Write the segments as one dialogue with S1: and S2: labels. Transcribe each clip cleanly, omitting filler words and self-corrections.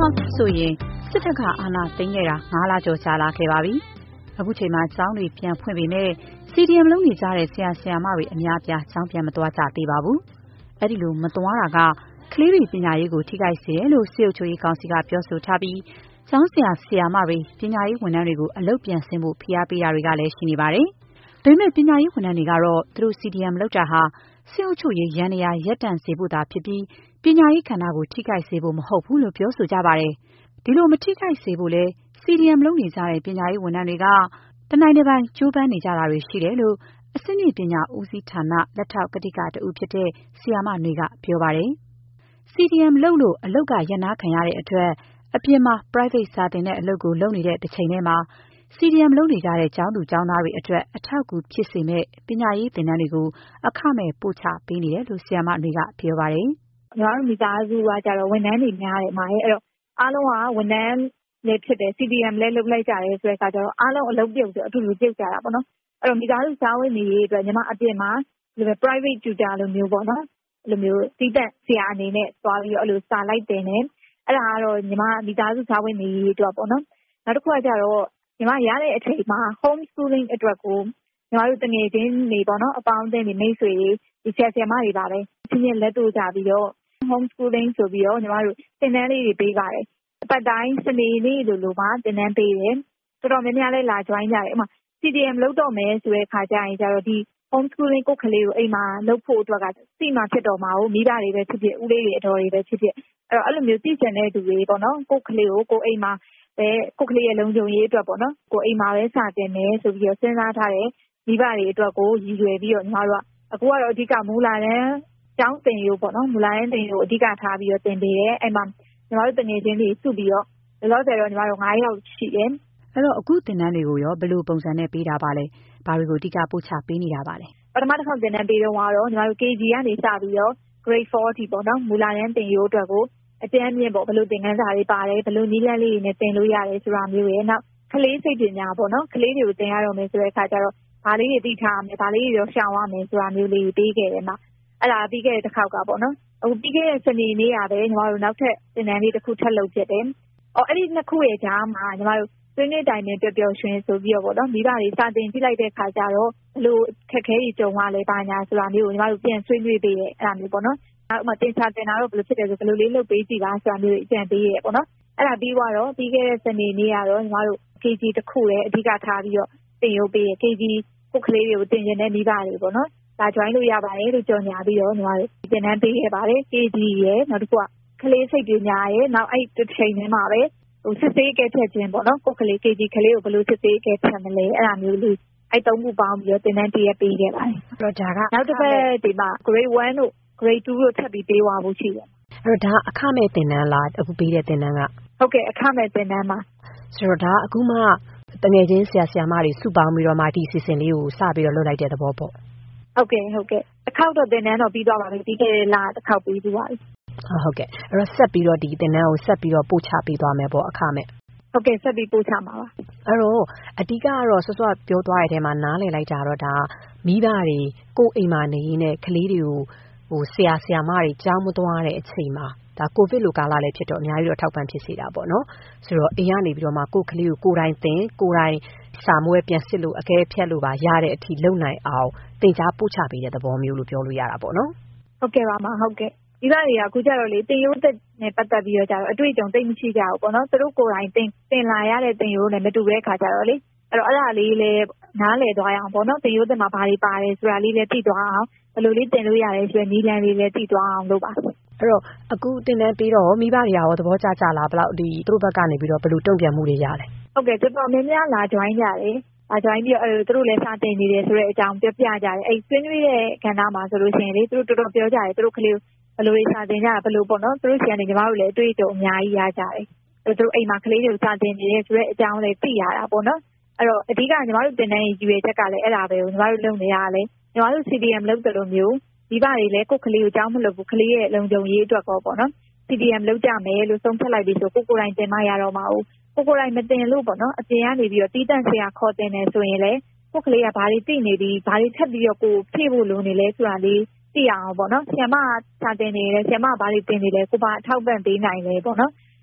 S1: ဆိုရင်စစ်တပ်ကအာဏာသိမ်းခဲ့တာ9လကျော်ကြာလာခဲ့ပါပြီ။အခုချိန်မှာကျောင်းတွေပြန်ဖွင့်ပေမဲ့ CDM လုပ်နေကြတဲ့ဆရာဆရာမတွေအများအပြားကျောင်းပြန်မသွားကြသေးပါဘူး။အဲ့ဒီလိုမသွားတာကကလေးတွေပညာရေးကိုထိခိုက်စေတယ်လို့စစ်အုပ်ချုပ်ရေးကောင်စီကပြောဆိုထားပြီးကျောင်းဆရာဆရာမတွေပညာရေးဝန်ထမ်းတွေကိုအလုပ်ပြန်ဆင်းဖို့ဖိအားပေးတာတွေကလည်းရှိနေပါတယ်။ဒါပေမဲ့ပညာရေးဝန်ထမ်းတွေကတော့သူတို့ CDM လုပ်တာဟာစစ်အုပ်ချုပ်ရေးရန်နေရာရပ်တန့်စေဖို့သာဖြစ်ပြီးပညာရေးကဏ္ဍကိုထိခိုက်စေဖို့မဟုတ်ဘူးလို့ပြောဆိုကြပါတယ်။ဒီလိုမထိခိုက်စေဖို့လဲ CDM လုပ်နေကြတဲ့ပညာရေးဝန်ထမ်းတွေကတနိုင်တစ်ပိုင်းကြိုးပမ်းနေကြတာတွေရှိတယ်လို့အဆင့်မြင့်ပညာဦးစီးဌာနလက်ထောက်ကတိကတဦးဖြစ်တဲ့ဆီယာမနွေကပြောပါတယ်။ CDM လုပ်လို့အလုပ်ကရပ်နားခံရတဲ့အတွက်အပြင်မှာ private စာသင်တဲ့အလုပ်ကိုလုပ်နေတဲ့တစ်ချိန်တည်းမှာ CDM လုပ်နေကြတဲ့ကျောင်းသူကျောင်းသားတွေအတွက်အထောက်အကူဖြစ်စေမဲ့ပညာရေးသင်တန်းတွေကိုအခမဲ့ပို့ချပေးနေတယ်လို့ဆီယာမနွေကပြောပါတယ်
S2: ။ကျွန်တော်တို့မိသားစုကကြတော့ဝန်ထမ်းတွေများတယ်မှာအဲ့တော့အားလုံးကဝန်ထမ်းလည်းဖြစ်တယ် CDM လည်းလုပ်လိုက်ကြတယ်ဆိုတဲ့အခါကျတော့အားလုံးအလုပ်ပြုတ်ဆိုအတူတူပြုတ်ကြတာပေါ့နော်အဲ့တော့မိသားစုစားဝတ်နေရေးအတွက်ညီမအပြင်မှာဒီလို private tutor လိုမျိုးပေါ့နော်အဲ့လိုမျိုးစီးတက်ဆရာအနေနဲ့သွားပြီးတော့အဲ့လိုစာလိုက်တင်နေအဲ့ဒါကတော့ညီမမိသားစုစားဝတ်နေရေးအတွက်ပေါ့နော်နောက်တစ်ခုကကြတော့ညီမရတဲ့အချိန်မှာ home schooling အတွက်ကိုညီမတို့တငယ်ချင်းတွေပေါ့နော်အပေါင်းအသင်းတွေမိတ်ဆွေတွေဒီဆရာဆရာမတွေပါပဲချင်းချင်းလက်တို့ကြပြီးတော့ home schooling ဆိုပြီးတော့ညီမတို့သင်တန်းလေးတွေပေးပါတယ်အပတ်တိုင်းစနေနေ့လိုမှသင်တန်းပေးတယ်တော်တော်များများလည်းလာ join ကြတယ်ဥပမာ CDM လုပ်တော့မယ်ဆိုတဲ့ခါကျရင်ကျတော့ဒီ home schooling ကိုကလေးကိုအိမ်မှာလုပ်ဖို့အတွက်ကသိမှဖြစ်တော်မှာကိုမိဘတွေပဲဖြစ်ဖြစ်ဦးလေးတွေအတော်တွေပဲဖြစ်ဖြစ်အဲ့လိုမျိုးသိချင်တဲ့သူတွေပေါ့နော်ကိုကလေးကိုကိုအိမ်မှာပဲကိုကလေးရဲ့လုံခြုံရေးအတွက်ပေါ့နော်ကိုအိမ်မှာပဲစာသင်မယ်ဆိုပြီးတော့စဉ်းစားထားတဲ့မိဘတွေအတွက်ကိုရည်ရွယ်ပြီးတော့ညီမတို့ကအခုကတော့အဓိကမူလာတန်းကျောင်းတင်ရိုးပေါ့နော်မူလာတန်းတင်ရိုးအဓိကထားပြီးတော့တင်ပေးတယ်အဲ့မှာညီမတို့တငယ်ချင်းတွေစုပြီးတော့လောလောဆယ်တော့ညီမတို့9ယောက်ရှိတယ်
S1: အဲ့တော့အခုသင်တန်းတွေကိုရောဘယ်လိုပုံစံနဲ့ပေးတာပါလဲဘာတွေကိုအဓိကပို့ချပေးနေတာပါလဲ
S2: ပထမတစ်ခေါက်သင်တန်းပေးတော့ညီမတို့ KG ကနေစပြီးတော့ grade 4အထိပေါ့နော်မူလာတန်းတင်ရိုးအတွက်ကိုအတန်းမြင့်ပေါ့ဘယ်လိုသင်ခန်းစာတွေပါတယ်ဘယ်လိုနည်းလမ်းလေးတွေနဲ့သင်လို့ရတယ်ဆိုတာမျိုးရယ်နောက်ကလေးစိတ်ပညာပေါ့နော်ကလေးတွေကိုသင်ရတော့မယ်ဆိုတဲ့အခါကျတော့ဘာလေးတွေသိထားရမယ်ဘာလေးတွေရောရှောင်ရမယ်ဆိုတာမျိုးလေးပေးခဲ့တယ်မှာအဲ့ဒါပြီးခဲ့တဲ့တစ်ခေါက်ကပေါ့နော်အခုပြီးခဲ့တဲ့စနေနေ့ကပဲညီမတို့နောက်ထပ်သင်တန်းလေးတစ်ခုထပ်လုပ်ဖြစ်တယ်အဲ့ဒီနှစ်ခုရဲ့ကြားမှာညီမတို့ဆွေးနွေးတိုင်ပင်ပျော်ပျော်ရွှင်ဆိုပြီးတော့ပေါ့နော်မိဘတွေစာတင်ကြည့်လိုက်တဲ့ခါကျတော့ဘလို့ခက်ခဲကြီးကြုံရလဲပါညာဆိုတာမျိုးကိုညီမတို့ပြန်ဆွေးနွေးပေးရဲအဲ့ဒါမျိုးပေါ့နော်နောက်မှတင်ချတင်တာတော့ဘလို့ဖြစ်တယ်ဆိုဘလို့လေးလုပ်ပေးကြည့်ပါဆိုတာမျိုးအကြံပေးရဲပေါ့နော်အဲ့ဒါပြီးတော့ပြီးခဲ့တဲ့စနေနေ့ကတော့ညီမတို့ KG တစ်ခုလည်းအဓိကထားပြီးတော့တင်ရုပ်ပေးရဲ KG ကိုကလေးတွေကိုတင်ကျင်တဲ့မိဘတွေပေါ့နော်ဒါ join လို့ရပါတယ်လို့ကြော်ညာပြီးတော့ညီမတို့သင်တန်းပေးခဲ့ပါတယ် KG ရဲ့နောက်တစ်ခုကကလေးစိတ်ပညာရဲ့နောက်အဲ့တစ်ချိန်ထဲမှာပဲစစ်ဆေးကဲဖြတ်ခြင်းပေါ့နော်ကိုကလေး KG ကလေးကိုဘယ်လိုစစ်ဆေးကဲဖြတ်မလဲအဲ့ဒါမျိုးလေးအဲ့သုံးခုပေါင်းပြီးတော့သင်တန်းပေးခဲ့ပါတယ်
S1: အဲ့တော့ဒါက
S2: နောက်တစ်ပတ်ဒီမှာ grade 1တို့ grade 2တို့ထပ်ပြီးပေးသွားဖို့ရှိတယ်
S1: အဲ့တော့ဒါအခမဲ့သင်တန်းလားအခုပေးတဲ့သင်တန်းက
S2: ဟုတ်ကဲ့အခမဲ့သင်တန်းပါ
S1: ဆိုတော့ဒါအခုမှတငယ်ချင်းဆရာဆရာမတွေစုပေါင်းပြီးတော့မှဒီ season လေးကိုစပြီးတော့လုပ်လိုက်တဲ့သဘောပေါ့
S2: ဟုတ်ကဲ့တစ်ခေါက်တော့သင်တန်းတော့ပြီးသွားပါပြီပြီးခဲ့တဲ့လတစ်ခေါက်ပြီးသွားပြီ
S1: ဟုတ်ကဲ့အဲ့တော့ဆက်ပြီးတော့ဒီသင်တန်းကိုဆက်ပြီးတော့ပို့ချပေးသွားမယ်ပေါ့အခမဲ့
S2: ဟုတ်ကဲ့ဆက်ပြီးပို့ချမှာပါ
S1: အဲ့တော့အဓိကကတော့စောစောပြောသွားတဲ့အထဲမှာနားလည်လိုက်တာတော့ဒါမိဘတွေကိုအိမ်မှာနေရင်းနဲ့ကလေးတွေကိုဆရာဆရာမတွေကျောင်းမသွားတဲ့အချိန်မှာဒါကိုဗစ်လိုကာလလည်းဖြစ်တော့အများကြီးတော့ထောက်ပံ့ဖြစ်စေတာပေါ့နော်ဆိုတော့အိမ်ကနေပြီးတော့မှကိုယ်ကလေးကိုကိုယ်တိုင်သင်ကိုယ်တိုင်စာမွေးပြန်စစ်လို့အကဲဖြတ်လို့ပါရတဲ့အထိလုံနိုင်အောင်သင်ကြားပို့ချပေးတဲ့သဘောမျိုးလို့ပြောလို့ရတာပေါ့နော်
S2: ဟုတ်ကဲ့ပါမဟုတ်ကဲ့ဒီကတွေကအခုကြတော့လေတင်ရိုးသက်နဲ့ပတ်သက်ပြီးတော့ကြတော့အတွေ့အကြုံသိမရှိကြဘူးပေါ့နော်သူတို့ကိုယ်တိုင်သင်လာရတဲ့တင်ရိုးနဲ့မတူတဲ့ခါကြတော့လေအဲ့တော့အဲ့ဒါလေးလည်းနားလည်သွားရအောင်ပေါ့နော်တင်ရိုးသက်မှာဘာတွေပါတယ်ဆိုတာလေးလည်းသိသွားအောင်ဘယ်လိုလေးသင်လို့ရတယ်ဆိုတဲ့နည်းလမ်းလေးလည်းသိသွားအောင်လုပ်ပါ
S1: အဲ့တော့အခုသင်တန်းပြီးတော့မိဘတွေကရောသဘောကျကြလားဘယ်လောက်ဒီသူတို့ဘက်ကနေပြီးတော့ဘယ်လိုတုံ့ပြန်မှုတွေရလဲ
S2: ဟုတ်ကဲ့တော်တော်များများလာ join ကြတယ်join ပြီးတော့သူတို့လည်းစာတင်နေတယ်ဆိုတဲ့အကြောင်းပြောပြကြတယ်အဲ့ဆွေးနွေးတဲ့ကဏ္ဍမှာဆိုလို့ရှိရင်လေသူတို့တော်တော်ပြောကြတယ်သူတို့ကလေးဘယ်လိုစာတင်ကြတာဘယ်လိုပေါ့နော်သူတို့ဆီကနေညီမတို့လည်းအတွေ့အကြုံအများကြီးရကြတယ်သူတို့အိမ်မှာကလေးတွေကိုစာတင်နေတယ်ဆိုတဲ့အကြောင်းလည်းသိရတာပေါ့နော်အဲ့တော့အဓိကညီမတို့တင်တဲ့ရည်ရွယ်ချက်ကလည်းအဲ့ဒါပဲကိုညီမတို့လုပ်နေရတာလေညီမတို့ CDM လုပ်တယ်လို့မျိုးမိဘတွေလည်းကိုယ်ကလေးကိုကြောင်းမလုပ်ဘူးကလေးရဲ့လုံခြုံရေးအတွက်ပေါ့နော် CDM လုပ်ကြမယ်လို့ဆုံးဖြတ်လိုက်ပြီးဆိုကိုယ်တိုင်တင်မရတော့မှာကိုယ်တိုင်မတင်လို့ပေါ့နော်အပြင်ကနေပြီးတော့တီးတန့်ဆရာခေါ်တင်နေဆိုရင်လည်းကိုယ်ကလေးကဘာတွေသိနေပြီးဘာတွေထပ်ပြီးတော့ကိုဖြည့်ဖို့လိုနေလဲဆိုတာလေးသိရအောင်ပေါ့နော်ဆရာမစာတင်နေတယ်ဆရာမဘာတွေတင်နေလဲကိုပါအထောက်ပံ့ပေးနိုင်လဲပေါ့နော်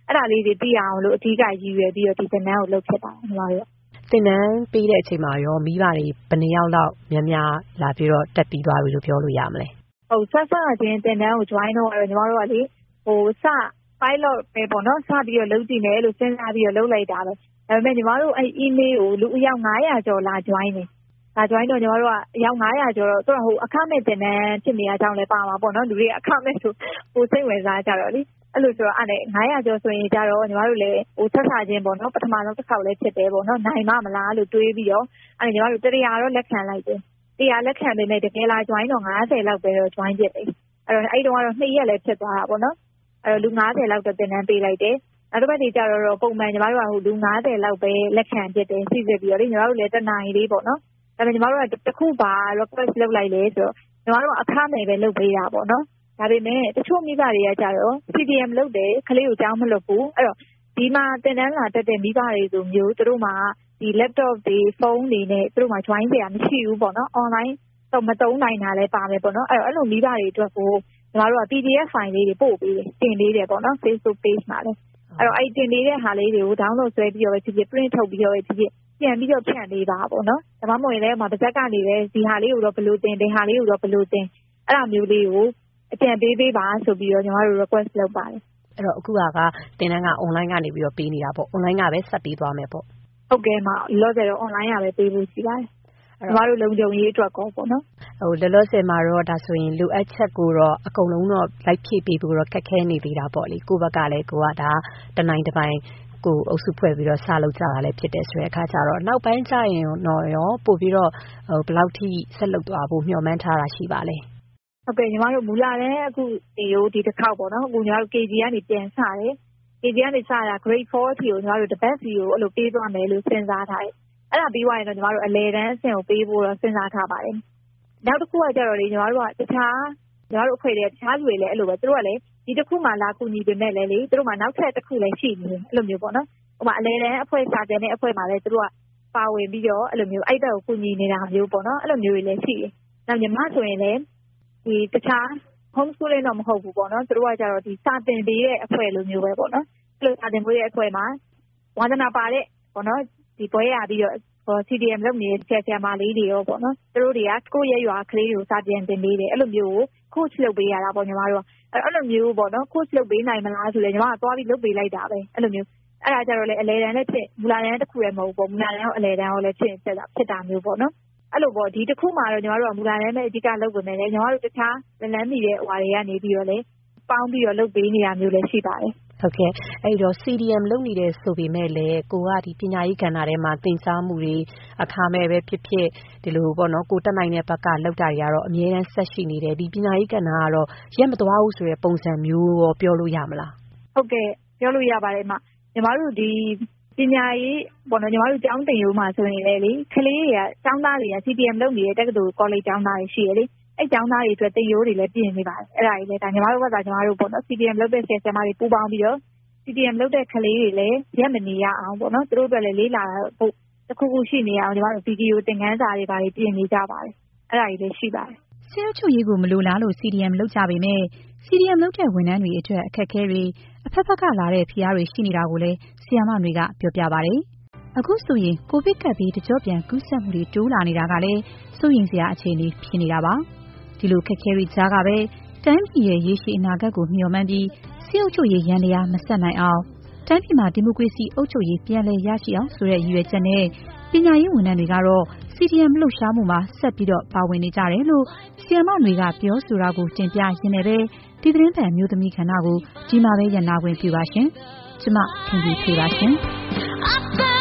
S2: အဲ့ဒါလေးတွေသိရအောင်လို့အဓိကရည်ရွယ်ပြီးတော့ဒီသင်တန်းကိုလုပ်ဖြစ်တာညီမတို့
S3: သင်တန်းပေးတဲ့အချိန်မှာရောမိဘတွေဘယ်နှစ်ယောက်လောက်များလာပြီးတော့တက်ပြီးသွားပြီလို့ပြောလို့ရမလဲ
S2: ဟုတ်ဆက်ချင်းသင်တန်းကို join တော့ညီမတို့ကလေစ pilot ပဲပေါ့နော်စပြီးတော့လုပ်ကြည့်မယ်လို့စဉ်းစားပြီးတော့လုပ်လိုက်တာပဲဒါပေမဲ့ညီမတို့အဲ့ email ကိုလူအယောက်900ကျော်လာ join တယ်ဒါ join တော့ညီမတို့ကအယောက်900ကျော်တော့သူကအခမဲ့သင်တန်းဖြစ်နေရကြောင်းလည်းပါမှာပေါ့နော်လူတွေအခမဲ့ဆိုစိတ်ဝင်စားကြတော့လေအဲ့လိုဆိုတော့အဲ့900ကျော်ဆိုရင်ကြတော့ညီမတို့လည်းဆက်ချင်းပေါ့နော်ပထမဆုံးတစ်ခေါက်လည်းဖြစ်တယ်ပေါ့နော်နိုင်မလားလို့တွေးပြီးတော့အဲ့ညီမတို့တရားတော့လက်ခံလိုက်တယ်တရားလက်ခံပေမဲ့တကယ်လာ join တော့90လောက်ပဲတော့ join ဖြစ်တယ်အဲ့တော့2ရက်လည်းဖြစ်သွားတာပေါ့နော်အဲ့လူ90လောက်တော့သင်တန်းပေးလိုက်တယ်နောက်တစ်ပတ်တွေကြတော့ပုံမှန်ညီမတို့ကလူ90လောက်ပဲလက်ခံဖြစ်တယ်စီစစ်ပြီးတော့လေညီမတို့လည်းတနိုင်လေးပေါ့နော်ဒါပေမဲ့ညီမတို့ကတစ်ခုပါ request လုပ်လိုက်လေဆိုတော့ညီမတို့ကအခမဲ့ပဲလုပ်ပေးတာပေါ့နော်ဒါပေမဲ့တချို့မိဘတွေကကြတော့ CDM လုပ်တယ်ခလေးကိုကြောင်းမလုပ်ဘူးအဲ့တော့ဒီမှာသင်တန်းလာတက်တဲ့မိဘတွေဆိုမျိုးသူတို့မှာဒီ laptop တွေဖုန်းတွေနဲ့သူတို့မှာ join စရာမရှိဘူးပေါ့နော် online တော့မသုံးနိုင်တာလည်းပါမယ်ပေါ့နော်အဲ့လိုမိဘတွေအတွက်ကိုညီမတို့က PDF file လေးတွေပို့ပေးတယ်တင်ပေးတယ်ပေါ့နော် Facebook page မှာလည်းအဲ့တော့အဲ့တင်ပေးတဲ့ဟာလေးတွေကို download ဆွဲပြီးတော့ပဲဖြစ်ဖြစ် print ထုတ်ပြီးတော့ပဲဖြစ်ဖြစ်ပြန်ပြီးတော့ဖြန့်ပေးပါပေါ့နော်ဒါမှမဟုတ်ရင်လည်းပါဇက်ကနေလည်းဒီဟာလေးကိုတော့ဘယ်လိုတင်ဒီဟာလေးကိုတော့ဘယ်လိုတင်အဲ့ဒါမျိုးလေးကိုအကြံပေးပါဆိုပြီးတော့ညီမတို့ request လုပ်ပါတယ်
S3: အဲ့တော့အခုကသင်တန်းက online ကနေပြီးတော့ပေးနေတာပေါ့ online ကပဲဆက်ပေးသွားမယ်ပေါ့
S2: ဟုတ်ကဲ့မှာလောလောဆယ်တော့ online ကပဲပေးဖို့ရှိပါတယ်ညီမတို့လုံခြုံရေးအတွက်ကောပေါ့နော်
S3: လောလောဆယ်မှာတော့ဒါဆိုရင်လိုအပ်ချက်ကိုတော့အကုန်လုံးတော့လိုက်ဖြည့်ပေးဖို့တော့ခက်ခဲနေသေးတာပေါ့လေကိုယ့်ဘက်ကလည်းကိုကဒါတနိုင်တစ်ပိုင်းကိုအုပ်စုဖွဲ့ပြီးတော့စလုပ်ကြတာလည်းဖြစ်တယ်ဆိုတဲ့အခါကျတော့နောက်ပိုင်းကျရင်တော့ရောပို့ပြီးတော့ဘယ်လောက်ထိဆက်လုပ်သွားဖို့မျှော်မှန်းထားတာရှိပါလဲ
S2: ဟုတ်ကဲ့ညီမတို့မူလာတဲ့အခုဒီတစ်ခေါက်ပေါ့နော်အခုညီမတို့ KG ကနေပြန်စတယ် KG ကနေစတာ grade 4အထိကိုညီမတို့တစ်ပတ်စီကိုအဲ့လိုပေးသွားမယ်လို့စဉ်းစားထားတယ်အဲ့ဒါပြီးသွားရင်တော့ညီမတို့အလဲတန်းအဆင့်ကိုပေးဖို့တော့စဉ်းစားထားပါတယ်နောက်တစ်ခုကကြတော့လေညီမတို့ကတခြားညီမတို့အဖွဲ့တွေတခြားလူတွေလည်းအဲ့လိုပဲသူတို့ကလည်းဒီတစ်ခုမှလာကူညီပေမဲ့လည်းလေသူတို့မှနောက်ထပ်တစ်ခုလည်းရှိနေတယ်အဲ့လိုမျိုးပေါ့နော်ဟိုမှာအလဲတန်းအဖွဲ့စာတင်တဲ့အဖွဲ့မှာလည်းသူတို့ကပါဝင်ပြီးတော့အဲ့လိုမျိုးအဲ့ဘက်ကိုကူညီနေတာမျိုးပေါ့နော်အဲ့လိုမျိုးတွေလည်းရှိတယ်နောက်ညီမဆိုရင်လည်းဒီတခြား homeschooling တော့မဟုတ်ဘူးပေါ့နော်သူတို့ကကြတော့ဒီစာတင်ပေးတဲ့အဖွဲ့လိုမျိုးပဲပေါ့နော်အဲ့လိုစာတင်ပေးတဲ့အဖွဲ့မှာဝါသနာပါတဲ့ပေါ့နော်ဒီပွဲရပြီးတော့CDM လုပ်နေတဲ့ဆရာမလေးတွေရောပေါ့နော်သူတို့တွေကကိုယ့်ရဲ့ရွာကလေးတွေကိုစာတင်ပေးတယ်အဲ့လိုမျိုးကို coach လုပ်ပေးရတာပေါ့ညီမတို့ကအဲ့လိုမျိုးပေါ့နော် coach လုပ်ပေးနိုင်မလားဆိုလဲညီမကသွားပြီးလုပ်ပေးလိုက်တာပဲအဲ့လိုမျိုးအဲ့ဒါကြတော့လေအလဲတန်းလည်းဖြစ်မူလာတန်းတစ်ခုလည်းမဟုတ်ဘူးပေါ့မူလာတန်းရောအလဲတန်းရောလည်းဖြစ်တာမျိုးပေါ့နော်အဲ့လိုပေါ့ဒီတစ်ခုမှတော့ညီမတို့ကမူလာတန်းပဲအဓိကလုပ်ပေးမယ်လေညီမတို့တခြားလမ်းမီတဲ့ဟွာတွေကနေပြီးတော့လေပေါင်းပြီးတော့လုပ်ပေးနေတာမျိုးလည်းရှိပါတယ်
S3: ဟုတ်ကဲ့အဲ့တော့ CDM လုပ်နေတယ်ဆိုပေမဲ့လည်းကိုကဒီပညာရေးကဏ္ဍထဲမှာသင်ကြားမှုတွေအခါမဲ့ပဲဖြစ်ဖြစ်ဒီလိုပေါ့နော်ကိုတက်နိုင်တဲ့ဘက်ကလောက်တာတွေကတော့အမြဲတမ်းဆက်ရှိနေတယ်ဒီပညာရေးကဏ္ဍကတော့ရက်မသွားဘူးဆိုတဲ့ပုံစံမျိုးရောပြောလို့ရမလား
S2: ဟုတ်ကဲ့ပြောလို့ရပါတယ်မညီမတို့ဒီပညာရေးပေါ့နော်ညီမတို့ကျောင်းတင်ရိုးမှာဆိုရင်လေကလေးတွေကကျောင်းသားတွေက CDM လုပ်နေတဲ့တက္ကသိုလ် college ကျောင်းသားတွေရှိရလေအဲ့ကျောင်းသားတွေအတွက်တင်ရိုးတွေလည်းပြင်နေပါတယ်အဲ့ဒါကြီးလေဒါညီမတို့ကညီမတို့ပေါ့နော် CDM လုပ်တဲ့ဆရာမတွေပူးပေါင်းပြီးတော့ CDM လုပ်တဲ့ကလေးတွေလည်းရက်မနေရအောင်ပေါ့နော်သူတို့အတွက်လည်းလေးလာဖို့တစ်ခုခုရှိနေအောင်ညီမတို့ဗီဒီယိုသင်ခန်းစာတွေပါတယ်ပြင်နေကြပါတယ်အဲ့ဒါကြီးလည်းရှိပါတယ်
S1: ဆရာချုပ်ရေးကိုမလိုလားလို့ CDM လုပ်ကြပေမဲ့ CDM လုပ်တဲ့ဝန်ထမ်းတွေအတွက်အခက်အခဲတွေအဖက်ဖက်ကလာတဲ့ဖိအားတွေရှိနေတာကိုလည်းဆရာမတွေကပြောပြပါတယ်အခုဆိုရင်ကိုဗစ်ကပ်ပြီးတကြော့ပြန်ကူးစက်မှုတွေတိုးလာနေတာကလည်းစိုးရိမ်စရာအခြေအနေဖြစ်နေတာပါဒီလိုခက်ခဲတွေကြားကပဲတိုင်းပြည်ရဲ့ရေရှည်အနာဂတ်ကိုမျှော်မှန်းပြီးစစ်အုပ်ချုပ်ရေးရန်တရားမဆက်နိုင်အောင်တိုင်းပြည်မှာဒီမိုကရေစီအုပ်ချုပ်ရေးပြန်လည်ရရှိအောင်ဆိုတဲ့ရည်ရွယ်ချက်နဲ့ပညာရေးဝန်ထမ်းတွေကတော့ CDM လှုပ်ရှားမှုမှာဆက်ပြီးတော့ပါဝင်နေကြတယ်လို့ဆရာမတွေကပြောဆိုတာကိုတင်ပြရင်းနဲ့ပဲဒီသတင်းပန်မျိုးသမီးခန္ဓာကိုဒီမှာပဲရန်နာခွင့်ပြုပါရှင်ကျမခင်ဗျေးဖေပါရှင်